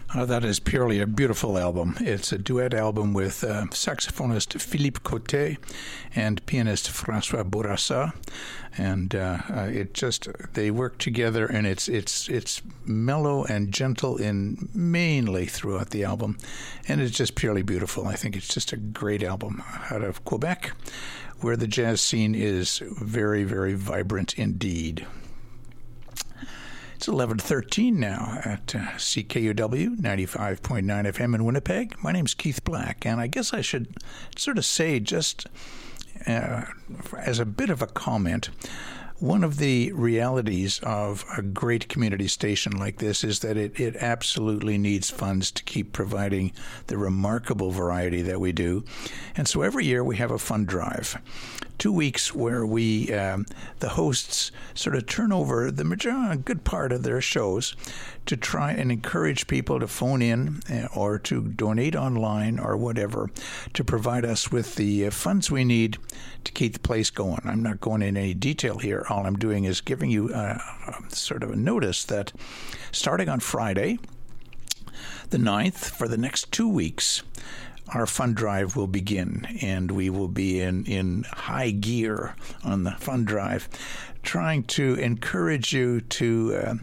That is purely a beautiful album. It's a duet album with saxophonist Philippe Côté and pianist François Bourassa, and they work together, and it's mellow and gentle mainly throughout the album, and it's just purely beautiful. I think it's just a great album out of Quebec, where the jazz scene is very, very vibrant indeed. It's 11:13 now at CKUW 95.9 FM in Winnipeg. My name's Keith Black, and I guess I should sort of say, just as a bit of a comment, one of the realities of a great community station like this is that it absolutely needs funds to keep providing the remarkable variety that we do. And so every year we have a fund drive. 2 weeks where we, the hosts, sort of turn over a good part of their shows to try and encourage people to phone in or to donate online or whatever to provide us with the funds we need to keep the place going. I'm not going in any detail here. All I'm doing is giving you sort of a notice that starting on Friday, the 9th, for the next 2 weeks, our fund drive will begin, and we will be in high gear on the fund drive, trying to encourage you to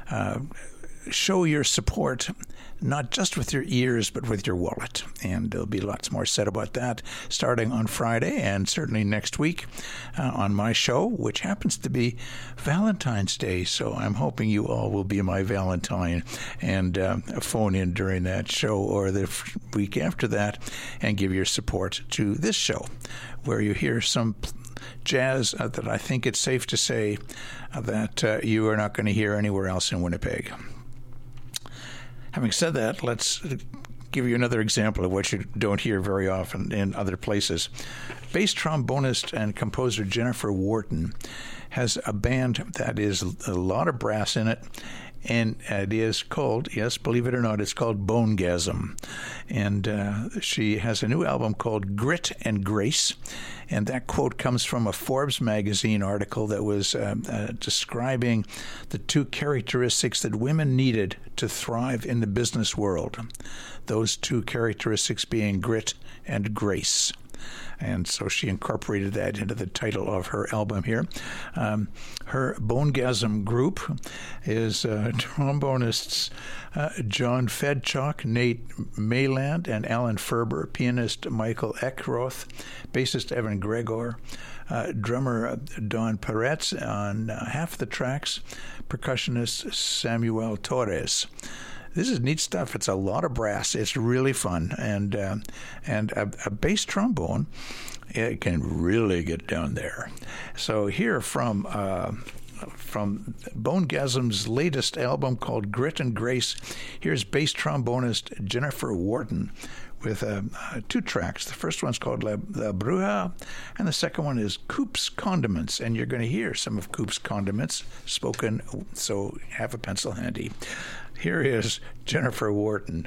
show your support, not just with your ears, but with your wallet. And there'll be lots more said about that starting on Friday, and certainly next week on my show, which happens to be Valentine's Day. So I'm hoping you all will be my Valentine and phone in during that show or the week after that and give your support to this show, where you hear some jazz that I think it's safe to say that you are not going to hear anywhere else in Winnipeg. Having said that, let's give you another example of what you don't hear very often in other places. Bass trombonist and composer Jennifer Wharton has a band that is a lot of brass in it, and it is called, yes, believe it or not, it's called Bonegasm. And she has a new album called Grit and Grace, and that quote comes from a Forbes magazine article that was describing the two characteristics that women needed to thrive in the business world. Those two characteristics being grit and grace. And so she incorporated that into the title of her album here. Her Bonegasm group is trombonists John Fedchock, Nate Mayland, and Alan Ferber, pianist Michael Eckroth, bassist Evan Gregor, drummer Don Peretz on half the tracks, percussionist Samuel Torres. This is neat stuff. It's a lot of brass. It's really fun, and a bass trombone, it can really get down there. So here from Bonegasm's latest album called Grit and Grace, here's bass trombonist Jennifer Wharton with two tracks. The first one's called La Bruja, and the second one is Coop's Condiments. And you're going to hear some of Coop's Condiments spoken, so have a pencil handy. Here is Jennifer Wharton.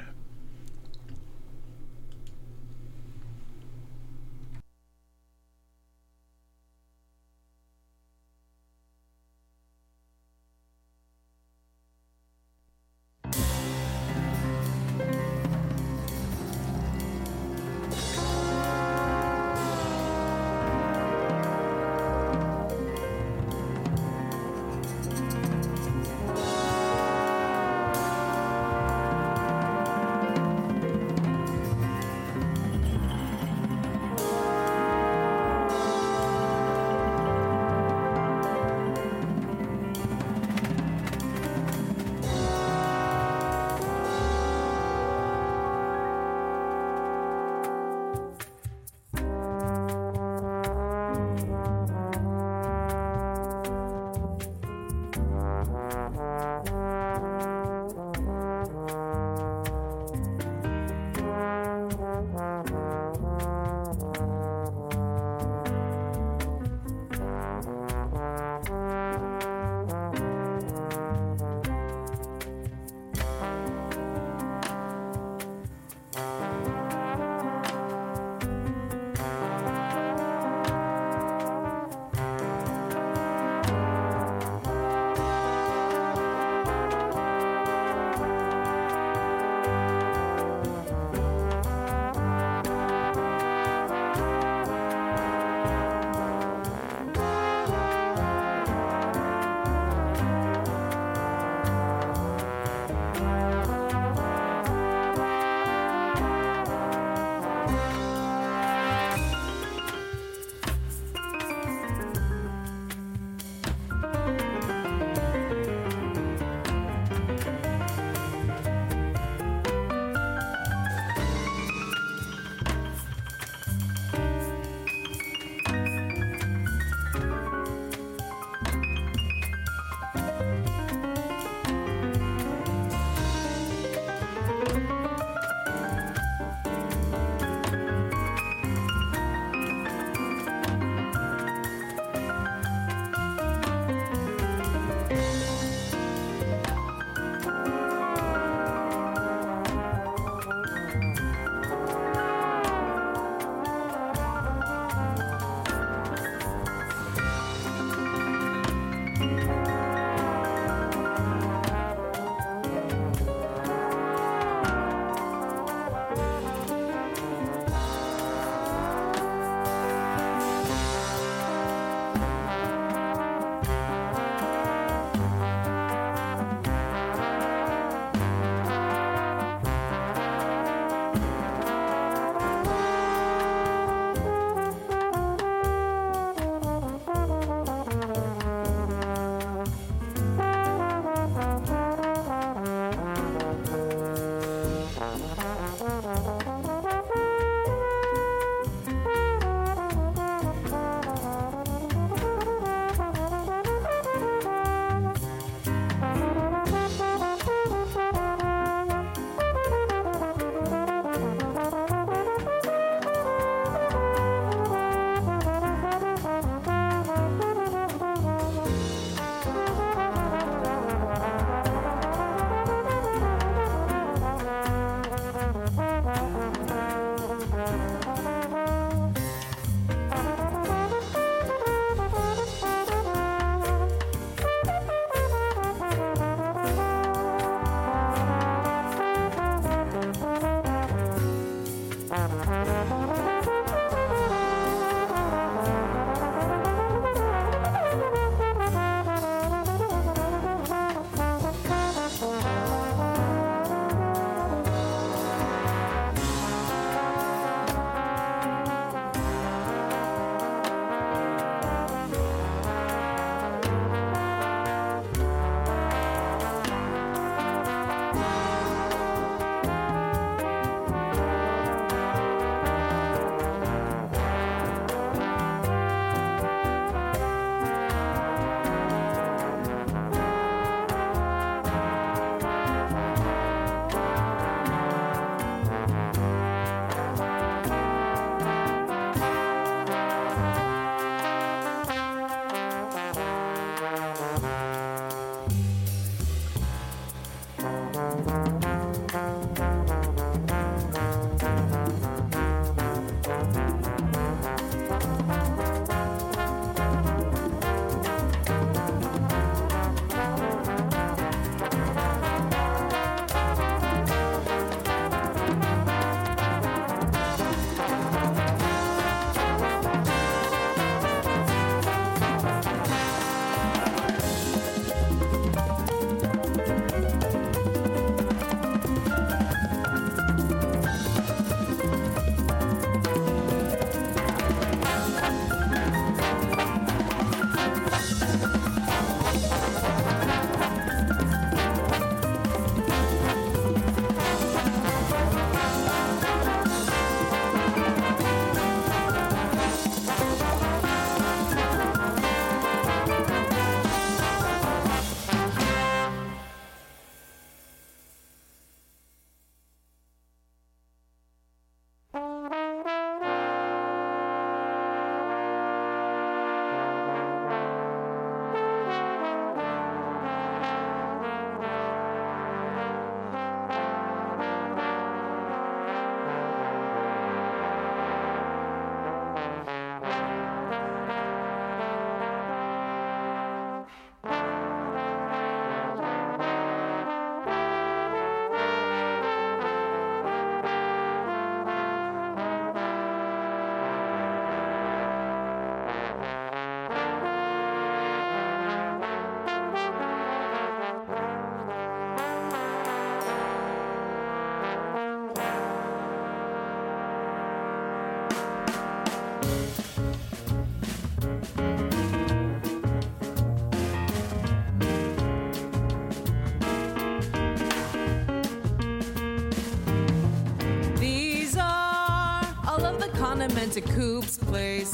condiment at Coop's Place.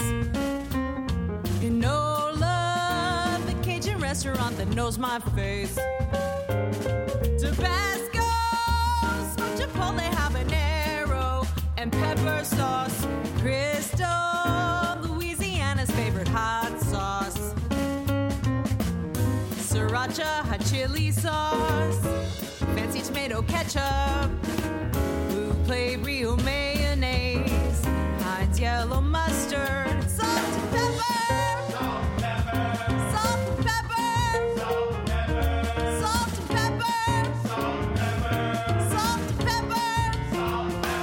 Enola, the Cajun restaurant that knows my face. Tabasco, smoked chipotle habanero, and pepper sauce. Crystal, Louisiana's favorite hot sauce. Sriracha hot chili sauce. Fancy tomato ketchup. Blue plate Rio mayonnaise. Heinz yellow mustard. Salt and pepper. Salt and pepper. Salt and pepper. Salt and pepper. Salt and pepper. Salt and pepper. Salt and pepper.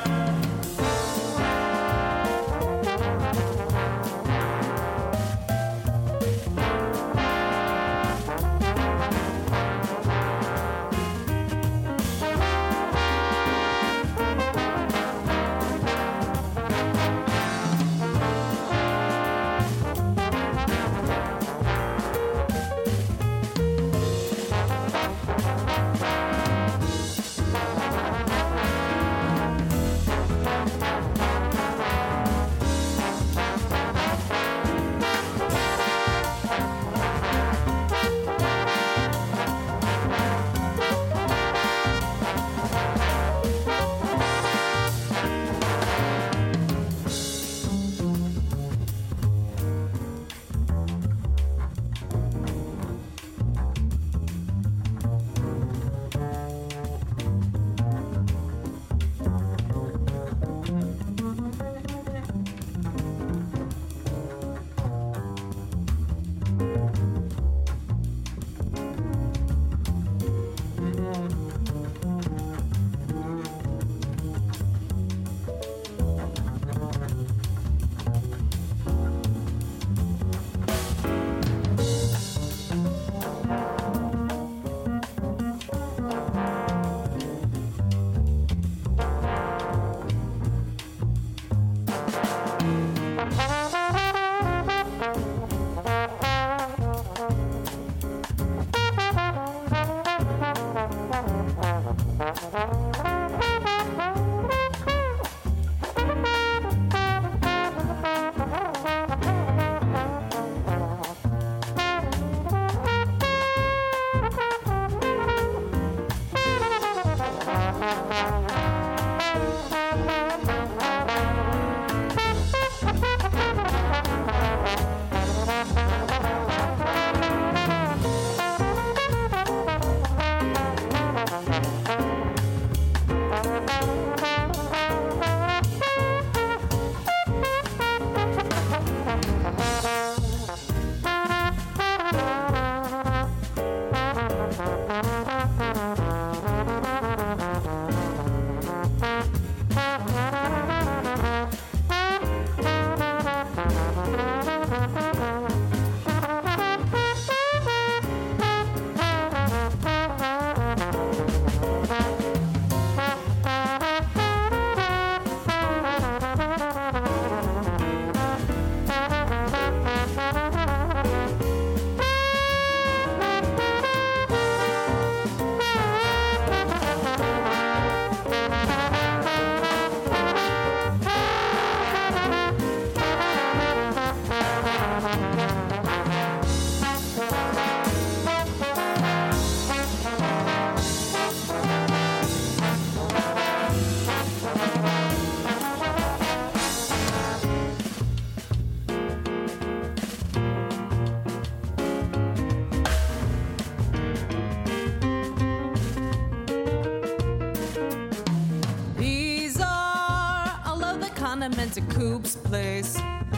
condiments at Coop's Place.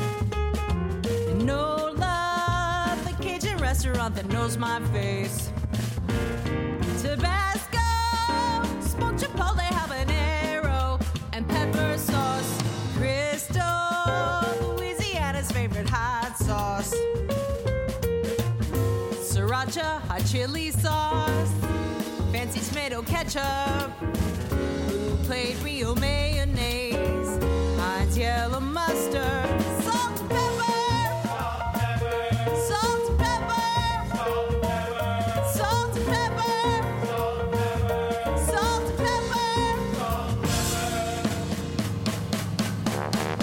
And no love, the Cajun restaurant that knows my face. Tabasco, smoked chipotle habanero, and pepper sauce. Crystal, Louisiana's favorite hot sauce. Sriracha, hot chili sauce. Fancy tomato ketchup. Blue plate Rio mayonnaise. Heinz yellow mustard. Salt and pepper. Salt and pepper. Salt and pepper. Salt and pepper. Salt and pepper.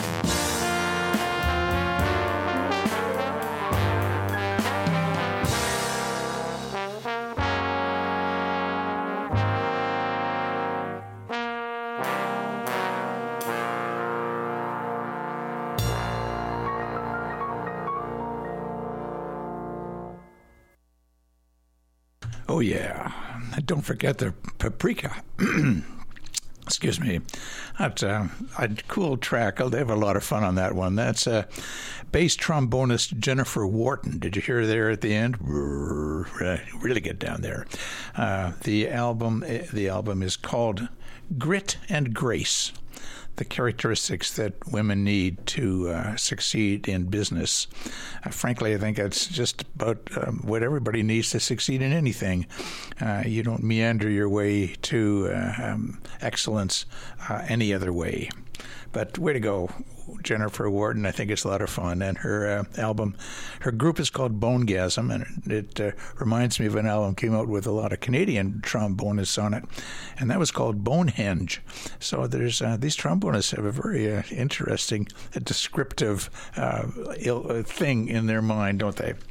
Oh, yeah. Don't forget the Paprika. Excuse me. That's a cool track. They have a lot of fun on that one. That's bass trombonist Jennifer Wharton. Did you hear there at the end? Really get down there. The album is called Grit and Grace, the characteristics that women need to succeed in business. Frankly, I think that's just about what everybody needs to succeed in anything. You don't meander your way to excellence any other way. But way to go, Jennifer Wharton. I think it's a lot of fun. And her album, her group is called Bonegasm, and it reminds me of an album came out with a lot of Canadian trombonists on it, and that was called Bonehenge. So there's these trombonists have a very interesting, descriptive thing in their mind, don't they?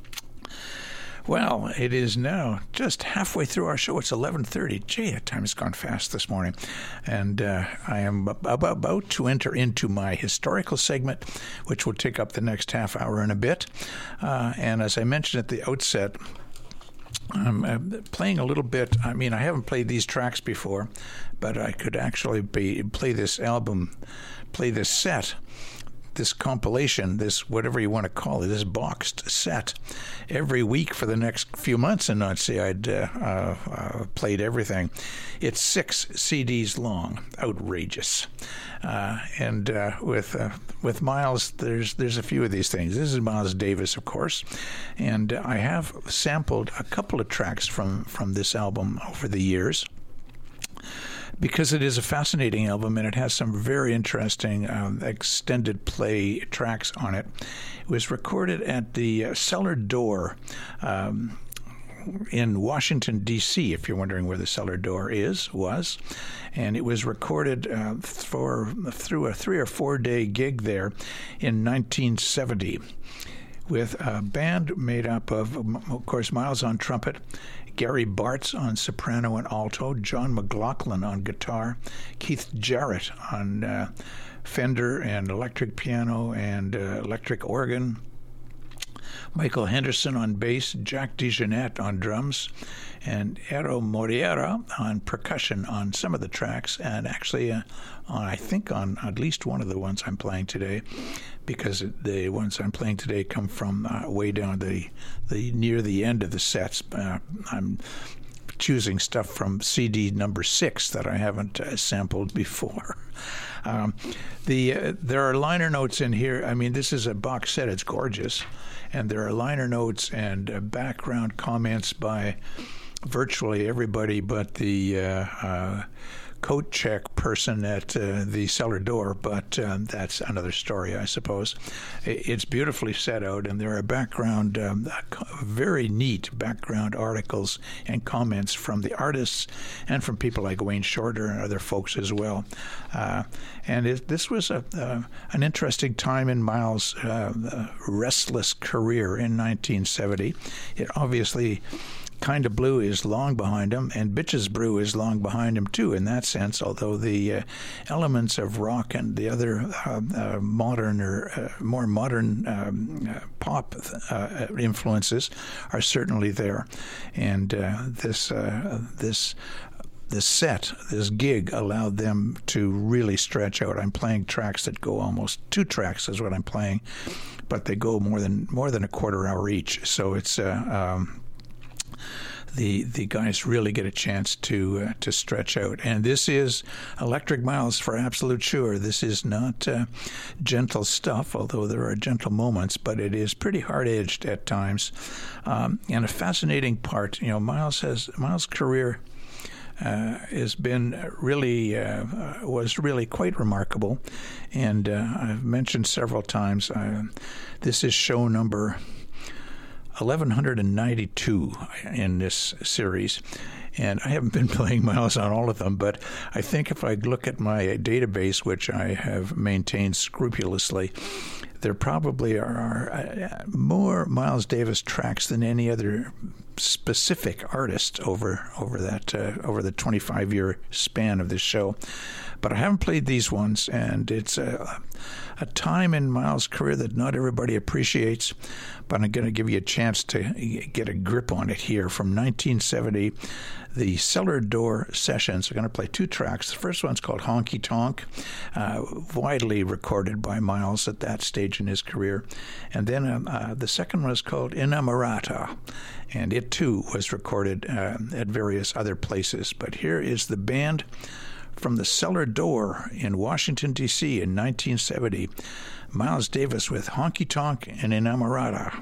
Well, it is now just halfway through our show. It's 11:30. Gee, that time has gone fast this morning. And I am about to enter into my historical segment, which will take up the next half hour and a bit. And as I mentioned at the outset, I'm playing a little bit. I mean, I haven't played these tracks before, but I could actually play this album, play this set, this compilation, this whatever you want to call it, this boxed set, every week for the next few months and not say I'd played everything. It's 6 CDs long. Outrageous. And with Miles, there's a few of these things. This is Miles Davis, of course, and I have sampled a couple of tracks from this album over the years, because it is a fascinating album and it has some very interesting extended play tracks on it. It was recorded at the Cellar Door in Washington, D.C., if you're wondering where the Cellar Door was. And it was recorded through a 3 or 4 day gig there in 1970 with a band made up of course, Miles on trumpet, Gary Bartz on soprano and alto, John McLaughlin on guitar, Keith Jarrett on Fender and electric piano and electric organ, Michael Henderson on bass, Jack DeJohnette on drums, and Eero Moreira on percussion on some of the tracks, and actually I think on at least one of the ones I'm playing today, because the ones I'm playing today come from way down the near the end of the sets. I'm choosing stuff from CD number 6 that I haven't sampled before. There are liner notes in here. I mean, this is a box set. It's gorgeous. And there are liner notes and background comments by virtually everybody but the coat check person at the Cellar Door, but that's another story, I suppose. It's beautifully set out, and there are background, very neat background articles and comments from the artists and from people like Wayne Shorter and other folks as well. And this was an interesting time in Miles' restless career in 1970. It obviously... Kinda Blue is long behind him, and Bitches Brew is long behind him too in that sense, although the elements of rock and the other modern or more modern pop influences are certainly there. And this set, this gig, allowed them to really stretch out. I'm playing tracks that go almost 2 tracks is what I'm playing, but they go more than a quarter hour each. So it's the guys really get a chance to stretch out. And this is Electric Miles for absolute sure. This is not gentle stuff, although there are gentle moments, but it is pretty hard-edged at times. And a fascinating part, Miles' career has been really was really quite remarkable, and I've mentioned several times. This is show number 1192 in this series, and I haven't been playing Miles on all of them, but I think if I look at my database, which I have maintained scrupulously, there probably are more Miles Davis tracks than any other specific artist over the 25-year span of this show. But I haven't played these ones, and it's a time in Miles' career that not everybody appreciates, but I'm going to give you a chance to get a grip on it here. From 1970, the Cellar Door Sessions are going to play two tracks. The first one's called Honky Tonk, widely recorded by Miles at that stage in his career. And then the second one is called Inamorata, and it too was recorded at various other places. But here is the band from the Cellar Door in Washington, D.C. in 1970. Miles Davis with Honky Tonk and Inamorata.